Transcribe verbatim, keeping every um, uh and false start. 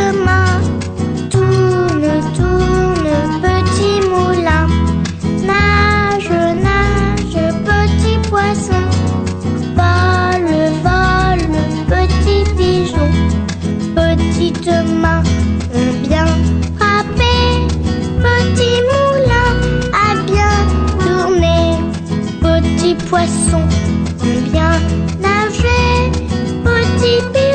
main. Tourne, tourne, petit moulin. Nage, nage, petit poisson. Vole, vole, petit pigeon. Petites mains ont bien frappé. Petit moulin a bien tourné. Petit poisson ont bien nagé. Petit pigeon